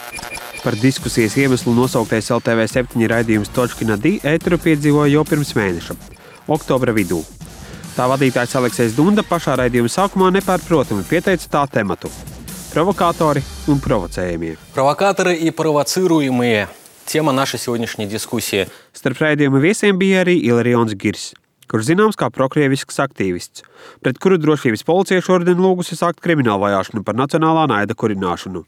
Par diskusijas iemeslu nosauktais LTV7 raidījums Točkina D ēteru piedzīvoja jau pirms mēneša, oktobra vidū. Tā vadītājs Aleksejs Dunda pašā raidījuma sākumā nepārprotami pieteica tā tematu – провокаторы и провоцējumie. Провокаторы и провоцируемые – тема нашей сегодняшней дискуссии. Starp raidījuma viesiem bija arī Ilarions Girs, kurš zināms kā prokrievisks aktīvists, pret kuru drošības policija šodien lūgusi sākt kriminālu vajāšanu par nacionālā naida kurināšanu.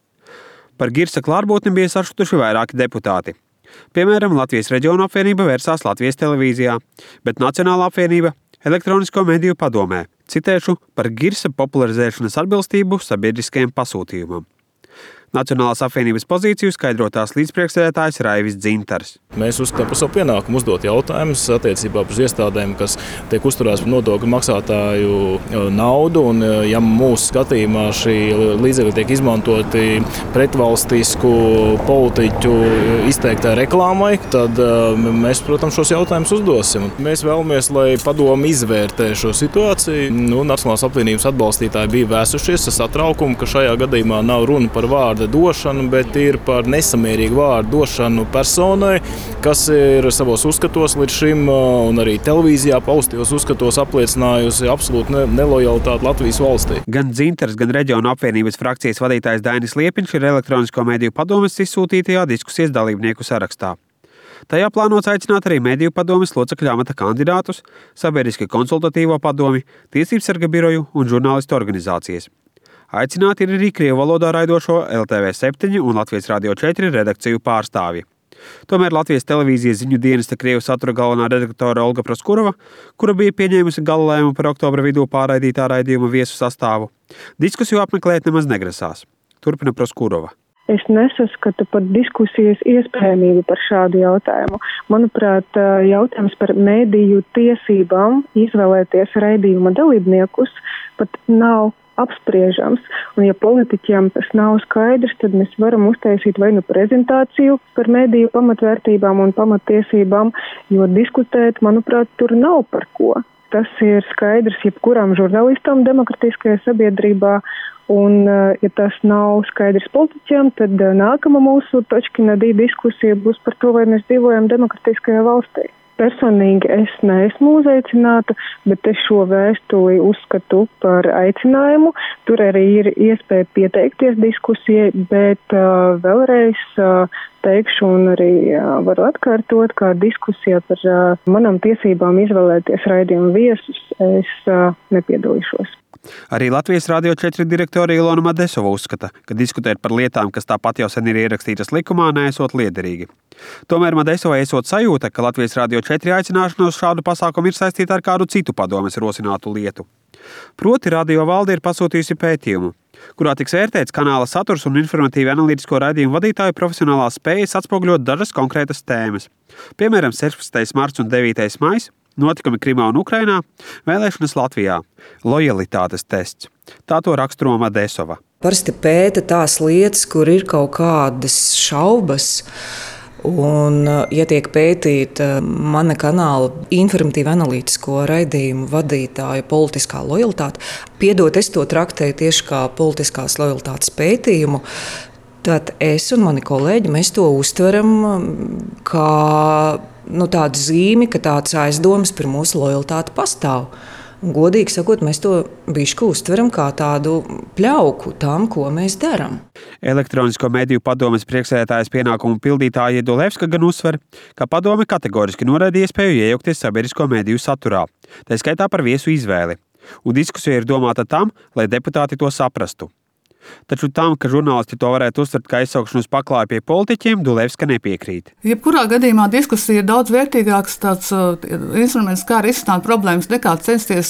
Par Girsa klātbūtni bija sašutuši vairāki deputāti. Piemēram, Latvijas reģionu apvienība vērsās Latvijas televīzijā, bet Nacionālā apvienība Elektronisko mediju padomē, citēšu, par Girsa popularizēšanas atbilstību sabiedriskajam pasūtījumam. Nacionālās apvienības pozīciju skaidro tās līdzpriekšsēdētājs Raivis Dzintars. Mēs uzskatām par savu pienākumu uzdot jautājumus attiecībā par iestādēm, kas tiek uzturēts par nodokļu maksātāju naudu. Un, ja mūsu skatījumā šī līdzekļi tiek izmantoti pretvalstisku politiķu izteiktai reklāmai, tad mēs, protams, šos jautājumus uzdosim. Mēs vēlamies, lai padomi izvērtē šo situāciju. Nacionālās apvienības atbalstītāji bija vēsušies ar satraukumu, ka šajā gadījumā nav runa par vārdu došanu, bet ir par nesamērīgu vārdu došanu personai, kas ir savos uzskatos līdz šim un arī televīzijā paustajos uzskatos apliecinājusi absolūtu nelojalitāti Latvijas valstī. Gan Dzintars, gan reģionu apvienības frakcijas vadītājs Dainis Liepiņš ir Elektronisko mediju padomes izsūtītajā diskusijas dalībnieku sarakstā. Tajā plānots aicināt arī mediju padomes locekļu amata kandidātus, sabiedriski konsultatīvo padomi, tiesībsarga biroju un žurnālistu organizācijas. Aicināti ir arī krievu valodā raidošo LTV7 un Latvijas Radio 4 redakciju pārstāvji. Tomēr Latvijas televīzijas ziņu dienesta krievu satura galvenā redaktore Olga Proskurova, kura bija pieņēmusi gala lēmumu par oktobra vidū pārraidītā raidījuma viesu sastāvu, diskusiju apmeklēt nemaz negrasās. Turpina Proskurova. Es nesaskatu pat diskusijas iespējamību par šādu jautājumu. Manuprāt, jautājums par mediju tiesībām izvēlēties raidījuma dalībniekus pat nav apspriežams. Un ja politiķiem tas nav skaidrs, tad mēs varam uztaisīt vai nu prezentāciju par mediju pamatvērtībām un pamattiesībām, jo diskutēt, manuprāt, tur nav par ko. Tas ir skaidrs jebkuram žurnālistam demokratiskajā sabiedrībā, un ja tas nav skaidrs politiķiem, tad nākama mūsu Točkina D diskusija būs par to, vai mēs dzīvojam demokratiskajā valstī. Personīgi es neesmu uzaicināta, bet es šo vēstuli uzskatu par aicinājumu. Tur arī ir iespēja pieteikties diskusijai, bet vēlreiz teikšu un arī varu atkārtot, kā diskusija par manām tiesībām izvēlēties raidījumu viesus es nepiedalīšos. Arī Latvijas Radio 4 direktore Ilona Madesova uzskata, ka diskutēt par lietām, kas tāpat jau sen ir ierakstītas likumā, neesot liederīgi. Tomēr Madesovai esot sajūta, ka Latvijas Radio 4 aicināšana uz šādu pasākumu ir saistīta ar kādu citu padomes rosinātu lietu. Proti radio valde ir pasūtījusi pētījumu, kurā tiks vērtēts kanāla saturs un informatīvi analītisko raidījumu vadītāju profesionālās spējas atspoguļot dažas konkrētas tēmas. Piemēram, 16. marts un 9. maijs, notikumi Krimā un Ukrainā, vēlēšanas Latvijā, lojalitātes tests. Tā to raksturo Madesova. Parasti pēta tās lietas, kur ir kaut kādas šaubas. Un, ja tiek pētīta mana kanāla informatīvi analītisko raidījumu vadītāja politiskā lojalitāte, piedod, es to traktēju tieši kā politiskās lojalitātes pētījumu, tad es un mani kolēģi, mēs to uztveram kā tādu zīmi, ka tāds aizdomas par mūsu lojalitāti pastāv. Un, godīgi sakot, mēs to bišķi uztveram kā tādu pļauku tam, ko mēs darām. Elektronisko mediju padomes priekšsēdētājas pienākumu pildītāja Dulevska gan uzsver, ka padome kategoriski noraidīja iespēju iejaukties sabiedrisko mediju saturā, tā skaitā par viesu izvēli. Un diskusija ir domāta tam, lai deputāti to saprastu. Taču tam, ka žurnālisti to varētu uztvert kā izsaukšanu uz paklāju pie politiķiem, Dulevska nepiekrīt. Jebkurā gadījumā diskusija ir daudz vērtīgāks tāds instruments, kā risināt problēmas, nekā censties,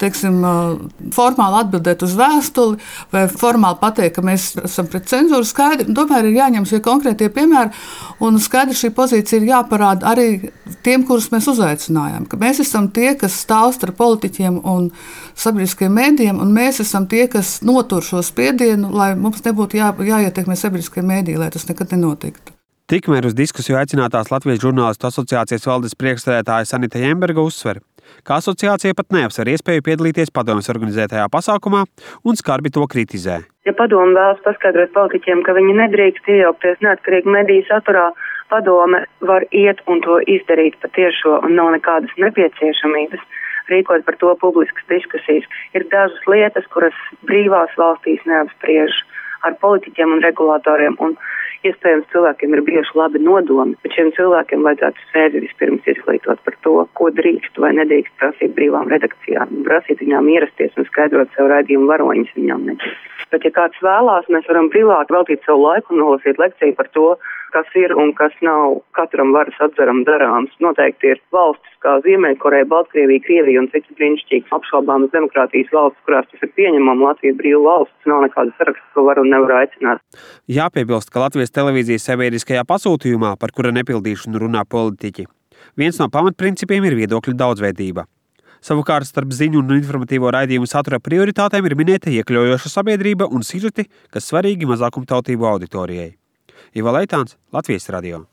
formāli atbildēt uz vēstuli vai formāli pateikt, ka mēs esam pret cenzūru. Skaidri, tomēr ir jāņem šie konkrētie piemēri, un skaidri šī pozīcija ir jāparāda arī tiem, kurus mēs uzaicinājām. Ka mēs esam tie, kas stāv starp politiķiem un sabiedriskajiem mēdījiem, un mēs esam tie, kas notur šo spiedienu, lai mums nebūtu jāietekmē sabiedriskie mēdīji, lai tas nekad nenotiktu. Tikmēr uz diskusiju aicinātās Latvijas žurnālistu asociācijas valdes priekšsēdētāja Sanita Jemberga uzsver, ka asociācija pat neapsver iespēju piedalīties padomes organizētajā pasākumā un skarbi to kritizē. Ja padome vēlas paskaidrot politiķiem, ka viņi nedrīkst iejaukties neatkarīgi mediju saturā, padome var iet un to izdarīt patiešo un nav nekādas nepieciešamības rīkot par to publiskas diskusijas. Ir dažas lietas, kuras brīvās valstīs neapspriež ar politiķiem un regulātoriem, un iespējams cilvēkiem ir bijuši labi nodomi, bet šiem cilvēkiem vajadzētu sevi vispirms izglītot par to, ko drīkst vai nedrīkst prasīt brīvām redakcijām, prasīt viņām ierasties un skaidrot sev raidījumu varoņus viņām nedrīkst. Bet ja kāds vēlās, mēs varam privāti veltīt savu laiku un nolasīt lekciju par to, kas ir un kas nav katram varas atzaram darāms. Noteikti ir valstis kā Ziemeļkoreja, Baltkrievija, Krievija un citas brīnišķīgas apšaubāmas demokrātijas valstis, kurās tas ir pieņemama. Latvija brīva valsts, nav nekāda saraksta, ko var un nevar aicināt. Jāpiebilst, ka Latvijas televīzijas sabiedriskajā pasūtījumā, par kura nepildīšanu runā politiķi, viens no pamatprincipiem ir viedokļu daudzveidība. Savukārt starp ziņu un informatīvo raidījumu satura prioritātēm ir minēta iekļaujoša sabiedrība un sižeti, kas svarīgi mazākumtautību auditorijai. Iva Leitāns, Latvijas radio.